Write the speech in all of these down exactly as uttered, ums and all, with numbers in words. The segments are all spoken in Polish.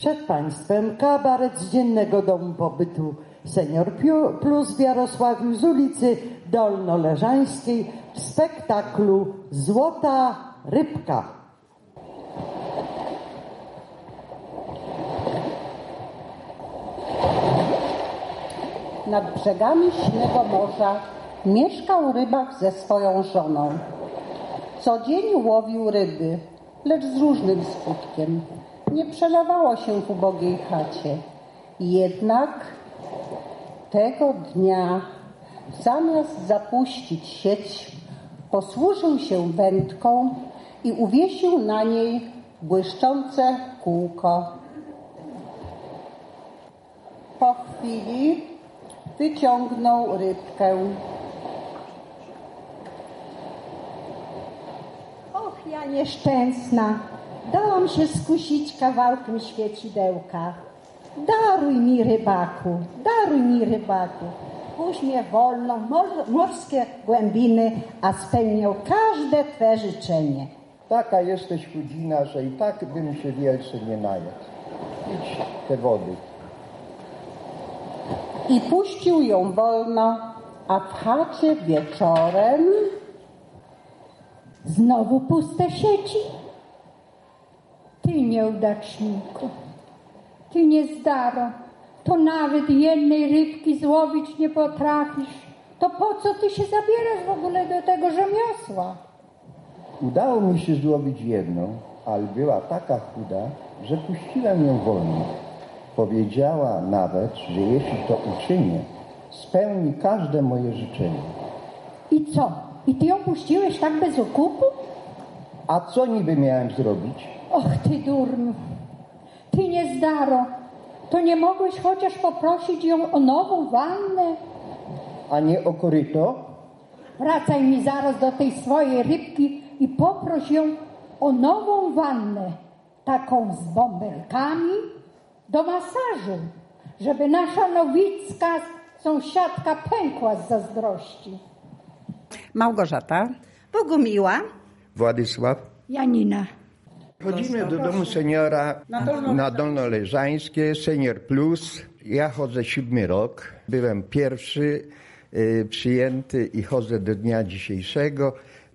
Przed Państwem kabaret z Dziennego Domu Pobytu Senior Plus w Jarosławiu z ulicy Dolnoleżańskiej w spektaklu Złota Rybka. Nad brzegami Śnego Morza mieszkał rybak ze swoją żoną. Co dzień łowił ryby, lecz z różnym skutkiem. Nie przelewało się w ubogiej chacie. Jednak tego dnia zamiast zapuścić sieć, posłużył się wędką i uwiesił na niej błyszczące kółko. Po chwili wyciągnął rybkę. Och, ja nieszczęsna, dałam się skusić kawałkiem świecidełka. Daruj mi, rybaku, daruj mi, rybaku. Puść mnie wolno, mor- morskie głębiny, a spełnią każde Twe życzenie. Taka jesteś chudzina, że i tak bym się wielce nie najadł. Idź te wody. I puścił ją wolno, a w chacie wieczorem... Znowu puste sieci? Ty nieudaczniku, ty niezdaro, to nawet jednej rybki złowić nie potrafisz. To po co ty się zabierasz w ogóle do tego rzemiosła? Udało mi się złowić jedną, ale była taka chuda, że puściłem ją wolno. Powiedziała nawet, że jeśli to uczynię, spełni każde moje życzenie. I co? I ty ją puściłeś tak bez okupu? A co niby miałem zrobić? Och, ty durniu, ty niezdaro, to nie mogłeś chociaż poprosić ją o nową wannę? A nie o koryto? Wracaj mi zaraz do tej swojej rybki i poproś ją o nową wannę, taką z bąbelkami do masażu, żeby nasza nowicka sąsiadka pękła z zazdrości. Małgorzata. Bogumiła. Władysław. Janina. Chodzimy do domu seniora na Dolnoleżańskie, Senior Plus. Ja chodzę siódmy rok. Byłem pierwszy y, przyjęty i chodzę do dnia dzisiejszego.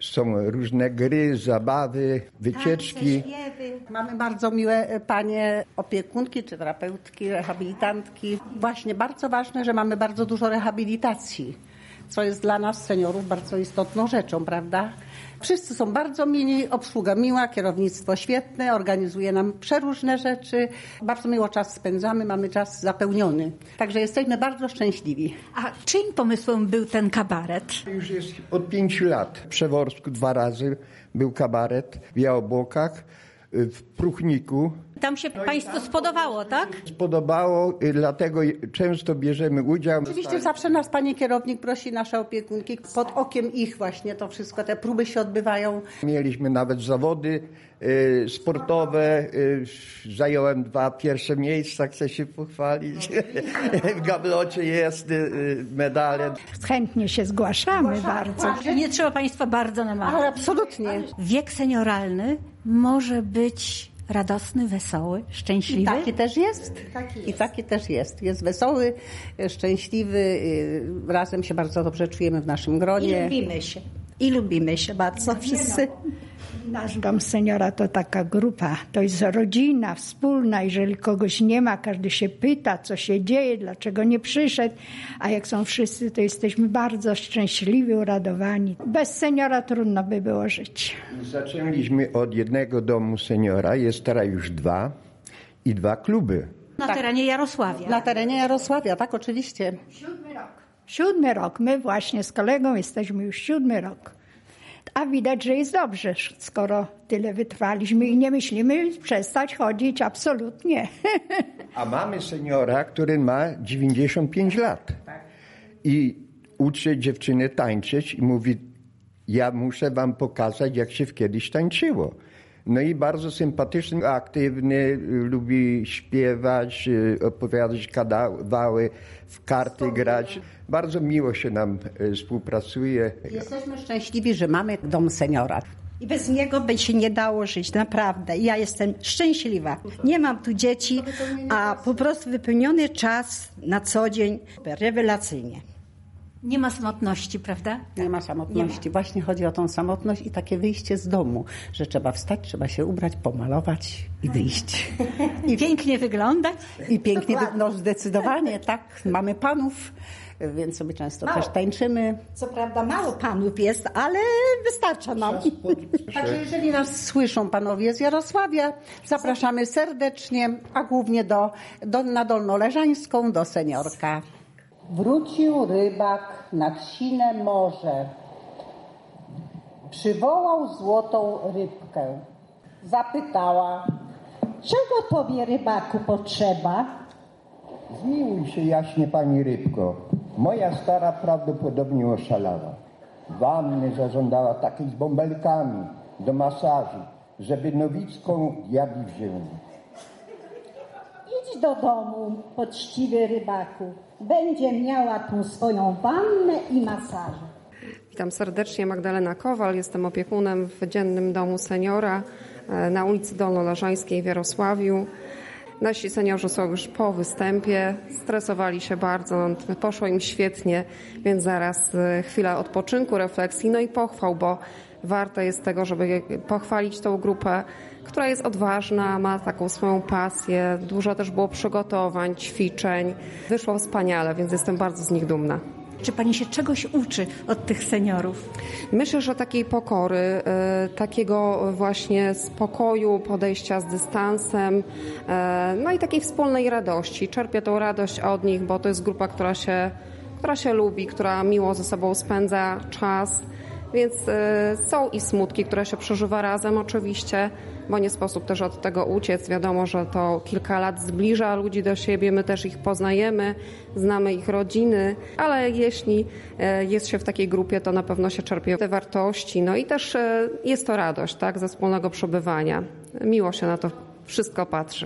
Są różne gry, zabawy, wycieczki. Mamy bardzo miłe panie opiekunki, czy terapeutki, rehabilitantki. Właśnie bardzo ważne, że mamy bardzo dużo rehabilitacji, co jest dla nas seniorów bardzo istotną rzeczą, prawda? Wszyscy są bardzo mili, obsługa miła, kierownictwo świetne, organizuje nam przeróżne rzeczy. Bardzo miło czas spędzamy, mamy czas zapełniony. Także jesteśmy bardzo szczęśliwi. A czyim pomysłem był ten kabaret? Już jest od pięciu lat. W Przeworsku dwa razy był kabaret, w Białobłokach, w Pruchniku. Tam się Państwu spodobało, tak? Spodobało, dlatego często bierzemy udział. Oczywiście zawsze nas pani kierownik prosi, nasze opiekunki, pod okiem ich właśnie to wszystko, te próby się odbywają. Mieliśmy nawet zawody y, sportowe, y, zająłem dwa pierwsze miejsca, chcę się pochwalić. W gablocie jest y, medale. Chętnie się zgłaszamy bardzo. Nie trzeba Państwa bardzo namawiać. Ale absolutnie. Wiek senioralny może być radosny, wesoły, szczęśliwy. I taki też jest. Taki jest. I taki też jest. Jest wesoły, szczęśliwy, razem się bardzo dobrze czujemy w naszym gronie. I lubimy się. I lubimy się bardzo wszyscy. Nasz dom seniora to taka grupa, to jest rodzina wspólna. Jeżeli kogoś nie ma, każdy się pyta, co się dzieje, dlaczego nie przyszedł. A jak są wszyscy, to jesteśmy bardzo szczęśliwi, uradowani. Bez seniora trudno by było żyć. Zaczęliśmy od jednego domu seniora, jest teraz już dwa i dwa kluby. Na tak. terenie Jarosławia. Na terenie Jarosławia, tak, oczywiście. Siódmy rok. Siódmy rok. My właśnie z kolegą jesteśmy już siódmy rok. A widać, że jest dobrze, skoro tyle wytrwaliśmy i nie myślimy przestać chodzić, absolutnie. A mamy seniora, który ma dziewięćdziesiąt pięć lat i uczy dziewczyny tańczyć i mówi, ja muszę wam pokazać, jak się kiedyś tańczyło. No i bardzo sympatyczny, aktywny, lubi śpiewać, opowiadać kawały, w karty grać. Bardzo miło się nam współpracuje. Jesteśmy szczęśliwi, że mamy dom seniora. I bez niego by się nie dało żyć, naprawdę. Ja jestem szczęśliwa. Nie mam tu dzieci, a po prostu wypełniony czas na co dzień rewelacyjnie. Nie ma samotności, prawda? Nie ma samotności. Nie ma. Właśnie chodzi o tą samotność i takie wyjście z domu, że trzeba wstać, trzeba się ubrać, pomalować i wyjść. I pięknie wyglądać. I pięknie wyglądać. No zdecydowanie, tak. Mamy panów, więc sobie często mało. Też tańczymy. Co prawda mało panów jest, ale wystarcza nam. Także jeżeli nas słyszą panowie z Jarosławia, zapraszamy serdecznie, a głównie do, do, na Dolnoleżańską, do Seniorka. Wrócił rybak nad sine morze. Przywołał złotą rybkę. Zapytała: czego tobie, rybaku, potrzeba? Zmiłuj się jaśnie, pani rybko. Moja stara prawdopodobnie oszalała. Wanny zażądała takiej z bąbelkami do masażu, żeby nowicką diabli wzięli. Idź do domu, poczciwy rybaku. Będzie miała tu swoją wannę i masaże. Witam serdecznie, Magdalena Kowal. Jestem opiekunem w Dziennym Domu Seniora na ulicy Dolnoleżańskiej w Jarosławiu. Nasi seniorzy są już po występie, stresowali się bardzo, poszło im świetnie, więc zaraz chwila odpoczynku, refleksji, no i pochwał, bo warto jest tego, żeby pochwalić tą grupę, która jest odważna, ma taką swoją pasję, dużo też było przygotowań, ćwiczeń. Wyszło wspaniale, więc jestem bardzo z nich dumna. Czy pani się czegoś uczy od tych seniorów? Myślę, że takiej pokory, takiego właśnie spokoju, podejścia z dystansem, no i takiej wspólnej radości. Czerpię tą radość od nich, bo to jest grupa, która się, która się lubi, która miło ze sobą spędza czas. Więc są i smutki, które się przeżywa razem oczywiście, bo nie sposób też od tego uciec. Wiadomo, że to kilka lat zbliża ludzi do siebie, my też ich poznajemy, znamy ich rodziny, ale jeśli jest się w takiej grupie, to na pewno się czerpie te wartości. No i też jest to radość, tak, ze wspólnego przebywania. Miło się na to wszystko patrzy.